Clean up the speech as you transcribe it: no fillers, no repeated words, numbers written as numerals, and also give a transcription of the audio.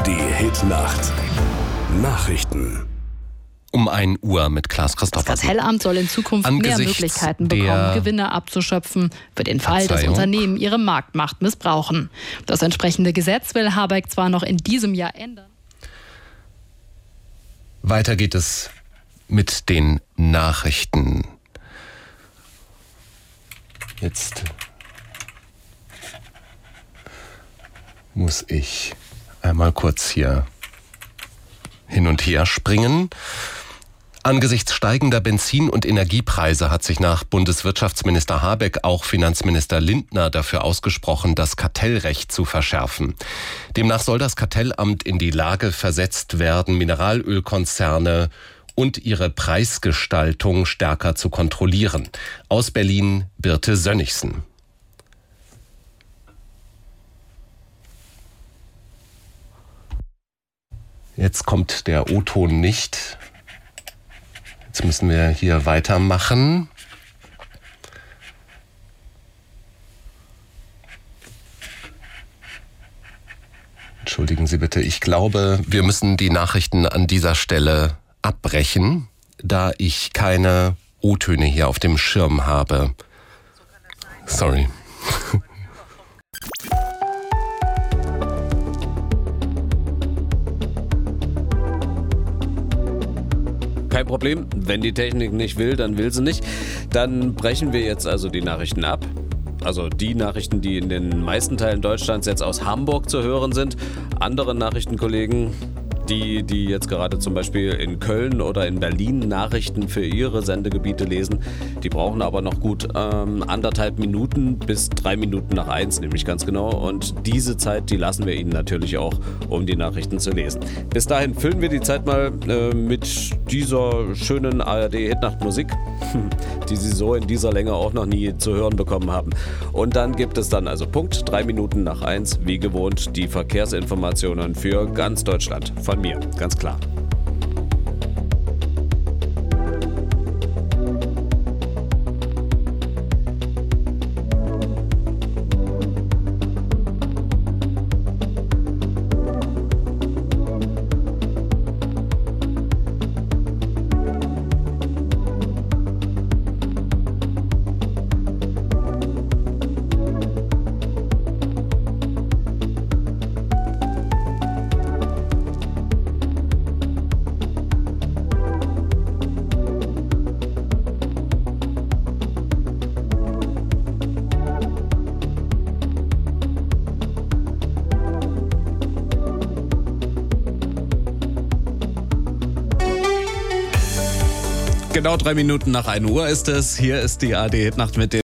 Die Hitnacht Nachrichten. Um 1 Uhr mit Klaas Christopher. Das Kartellamt soll in Zukunft mehr Möglichkeiten bekommen, Gewinne abzuschöpfen, für den Fall, dass Unternehmen ihre Marktmacht missbrauchen. Das entsprechende Gesetz will Habeck zwar noch in diesem Jahr ändern. Weiter geht es mit den Nachrichten. Jetzt muss ich einmal kurz hier hin und her springen. Angesichts steigender Benzin- und Energiepreise hat sich nach Bundeswirtschaftsminister Habeck auch Finanzminister Lindner dafür ausgesprochen, das Kartellrecht zu verschärfen. Demnach soll das Kartellamt in die Lage versetzt werden, Mineralölkonzerne und ihre Preisgestaltung stärker zu kontrollieren. Aus Berlin Birte Sönnigsen. Jetzt kommt der O-Ton nicht. Jetzt müssen wir hier weitermachen. Entschuldigen Sie bitte, ich glaube, wir müssen die Nachrichten an dieser Stelle abbrechen, da ich keine O-Töne hier auf dem Schirm habe. Sorry. Kein Problem, wenn die Technik nicht will, dann will sie nicht. Dann brechen wir jetzt also die Nachrichten ab. Also die Nachrichten, die in den meisten Teilen Deutschlands jetzt aus Hamburg zu hören sind. Andere Nachrichtenkollegen, die jetzt gerade zum Beispiel in Köln oder in Berlin Nachrichten für ihre Sendegebiete lesen, die brauchen aber noch gut 1,5 Minuten bis 3 Minuten nach 1, nämlich ganz genau. Und diese Zeit, die lassen wir Ihnen natürlich auch, um die Nachrichten zu lesen. Bis dahin füllen wir die Zeit mal mit dieser schönen ARD-Hitnacht-Musik, die Sie so in dieser Länge auch noch nie zu hören bekommen haben. Und dann gibt es dann also Punkt 3 Minuten nach 1, wie gewohnt, die Verkehrsinformationen für ganz Deutschland. Von mir, ganz klar. Genau 3 Minuten nach 1 Uhr ist es. Hier ist die ARD Hitnacht mit den